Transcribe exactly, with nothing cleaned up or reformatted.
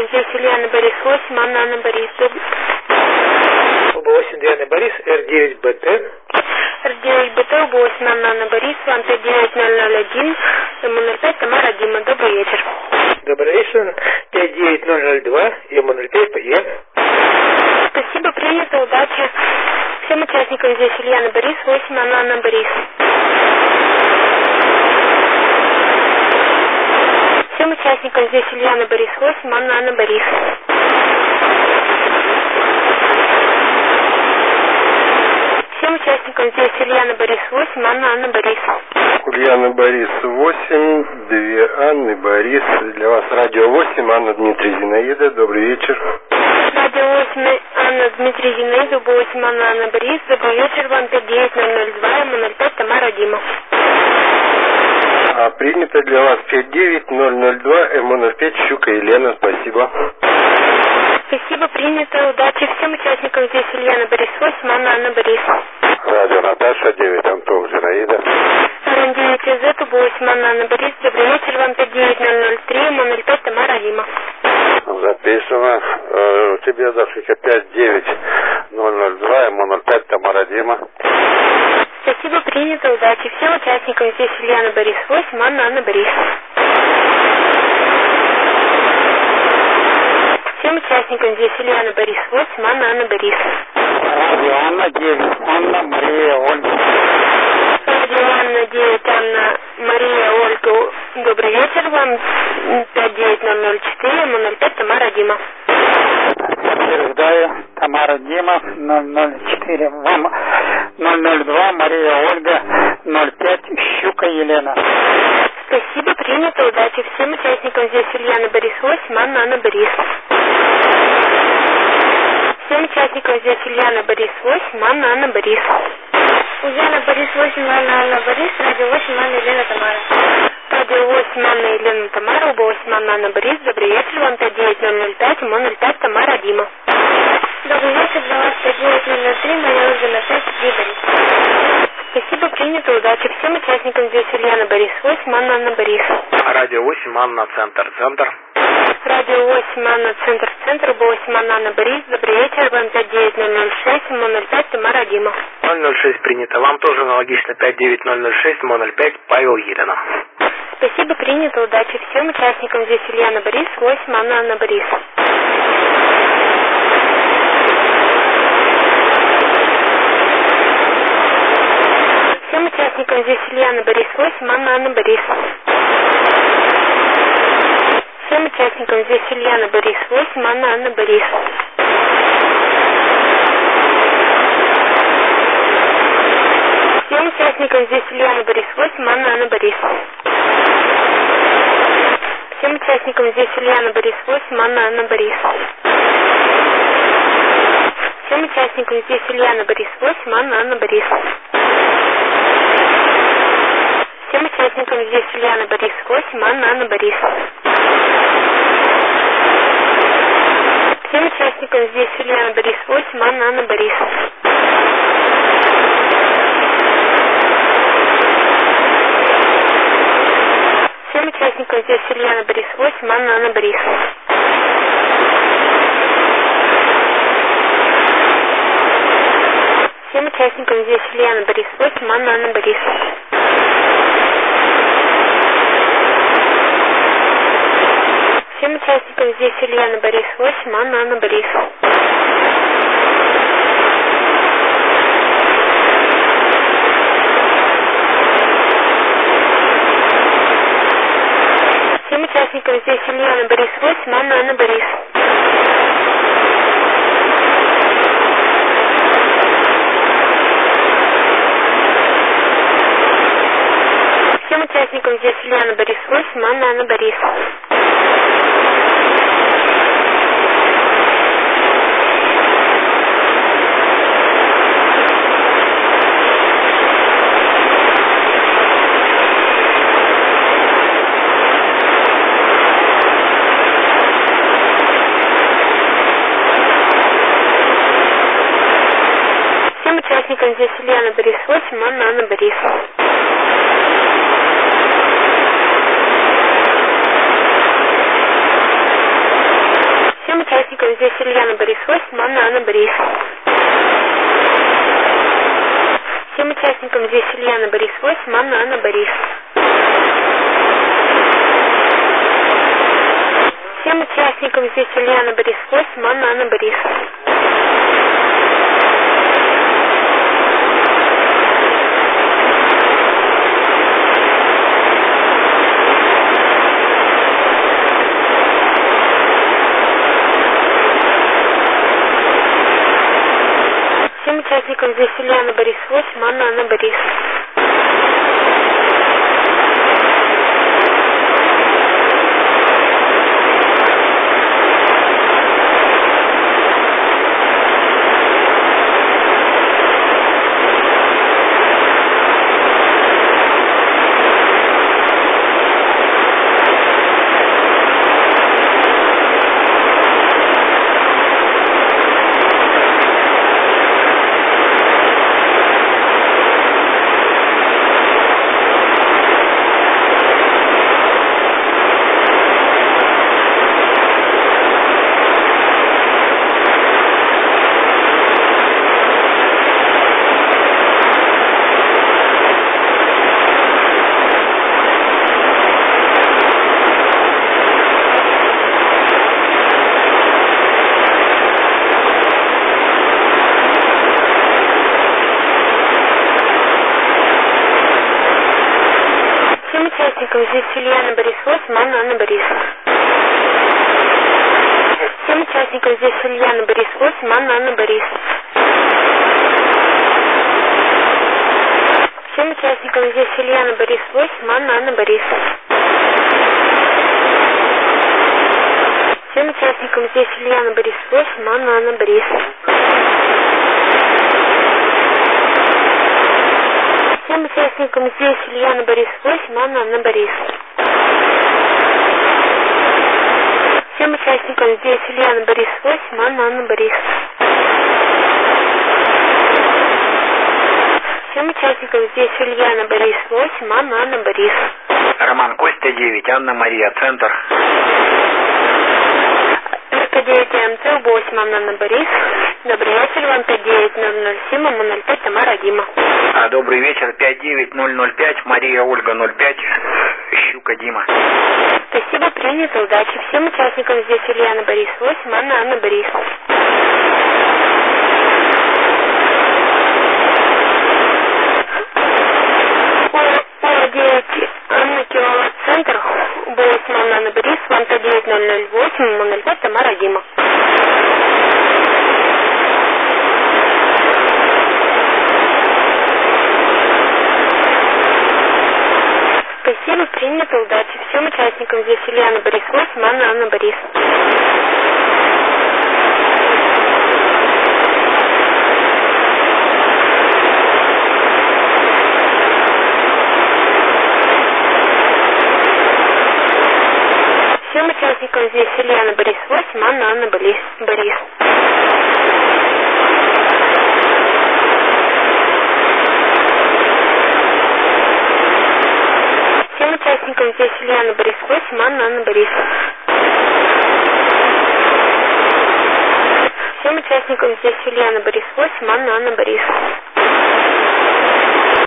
участникам здесь Ильяна Борис восемь, Анна Анна Борис. Оба восемь, Диана Борис, Р девять Б Т. Р девять Б Т, оба восемь, Анна Анна Борис, Ан пять девять ноль ноль один, М ноль пять, Тамара Дима. Добрый вечер. Добрый вечер. пять девять ноль ноль два, М ноль пять, П Е. Спасибо, принято, удачи. Всем участникам здесь Ильяна Борис восемь, Анна Анна Борис. Всем участникам здесь Ильяна Борис восемь, Анна Анна Борис. Всем участникам здесь Ильяна Борис восемь, Анна Анна Борис. Ульяна Борис восемь, две Анны Борис. Для вас радио восемь, Анна Дмитрий Зинаида. Добрый вечер. Радио восемь, Анна Дмитрий Зинаида, восемь, Анна Анна Борис. Добрый вечер вам, пять девять ноль ноль два, М ноль пять, Тамара Дима. А принято для вас пять девять ноль ноль два, М ноль пять, Щука Елена. Спасибо. Спасибо, принято, удачи. Всем участникам здесь Ильяна Борис восемь, Анна Анна Борис. Радио Наташа, девять Антон Зинаида. Р девять З, восемь, Анна Анна Борис. Добрый вечер вам, пять девять ноль ноль три, М ноль пять, Тамара Дима. Записано. Э, тебе Африка пять девять ноль ноль два, М ноль пять, Тамара Дима. Спасибо, принято, удачи. Всем участникам здесь Ильяна Борис восемь, Анна Анна Борис. Всем участникам здесь Ильяна Борис восемь, Анна Анна Борис. Радио Анна девять, Анна Мария Ольга. Радио Анна девять, Анна Мария Ольга. Добрый вечер вам. пять девять ноль ноль четыре, М ноль пять, Тамара Дима. Подтверждаю, Тамара Дима, ноль ноль четыре, вам ноль ноль два, Мария Ольга, ноль пять, Щука Елена. Спасибо, принято, удачи. Всем участникам здесь Ильяна Борис восемь, Анна Анна Борис. Всем участникам здесь Ильяна Борис восемь, Анна Анна Борис. Ульяна Борис восемь, Анна Анна Борис, радио восемь, Анна Елена Тамара. Радио восемь, Анна Елена Тамара, оба восемь, Анна Анна Борис. Добрый вечер вам, пять девять ноль ноль пять, М ноль пять, Тамара Дима. Добрый вечер, для вас пять девять ноль ноль три, моя Ольга на пять, Борис. Спасибо, принято, удачи. Всем участникам здесь Ильяна Борис восемь, Анна Анна Борис. Радио восемь, Анна, Центр, Центр. Радио восемь, Анна, Центр, Центр, оба восемь, Анна Анна Борис. Добрый вечер, вам пять девять ноль ноль шесть, М ноль пять, Тамара Дима. ноль ноль шесть принято. Вам тоже аналогично пять девять ноль ноль шесть, М ноль пять, Павел Елена. Спасибо, принято, удачи. Всем участникам здесь Ильяна Борис восемь, Анна Анна Борис. Всем участникам здесь Ильяна Борис восемь, Анна Анна Борис. Всем участникам здесь Ильяна Борис восемь, Анна Анна Борис. Всем участникам здесь Ильяна Борис восемь, Анна Анна Борис. Всем участникам здесь Ильяна Борис восемь, Анна Анна Борис. Всем участникам здесь Ильяна Борис восемь, Анна Анна Борис. Всем участникам здесь Ильяна Борис восемь, Анна Анна Борис. Всем участникам здесь Ильяна Борис восемь, Анна Анна Борис. Всем участникам здесь Ильяна Борис восемь, Анна Анна Борис. Всем участникам здесь Ильяна Борис восемь, Анна Анна Борис. Всем участникам здесь Ильяна Борис восемь, Анна Анна Борис. Всем участникам здесь Ильяна Борис восемь, Анна Анна Борис. Всем участникам здесь Ильяна Борис восемь, Анна Анна Борис. Всем участникам здесь Ильяна Борис восемь, Анна Анна Борис. здесь Ульяна Борис восемь, Анна Анна Борис. Всем участникам здесь Ульяна Борис восемь, Анна Анна Борис. Всем участникам здесь Ульяна Борис восемь, Анна Анна Борис. Всем участникам здесь Ульяна Борис восемь, Анна Анна Борис. Здесь Ульяна Борис восемь, Анна Анна Борис. Всем участникам здесь Ульяна Борис восемь, Анна Анна Борис. Всем участникам здесь Ульяна Борис восемь, Анна Анна Борис. Всем участникам здесь Ульяна Борис восемь, Анна Анна Борис. Всем участникам здесь Ульяна Борис восемь, Анна Анна Борис. Всем участникам здесь Ульяна Борис восемь, Анна Анна Борис. Всем участникам здесь Ульяна Борис восемь, Анна Анна Борис. Роман Костя девять, Анна Мария, центр. РК девять МЦ восемь, Анна Анна Борис. Добрый вечер, вам пять девять ноль ноль семь, ему ноль пять, Тамара Дима. А, добрый вечер, пять девять ноль ноль пять, Мария Ольга ноль пять, Щука Дима. Спасибо, принято, удачи. Всем участникам здесь Ульяна Борис восемь, Анна Анна Борис. О девять, Анна Киловатт, центр, восемь, Анна Анна Борис, вам пять девять ноль ноль восемь, ему ноль пять, Тамара Дима. Спасибо, принято, удачи. Всем участникам здесь Ульяна Борис восемь, Анна Анна Борис. Всем участникам здесь Ульяна Борис восемь, Анна Анна Борис. Борис. Всем участникам здесь Ульяна Борис восемь, Анна Анна Борис. Всем участникам здесь Ульяна Борис восемь, Анна Анна Борис.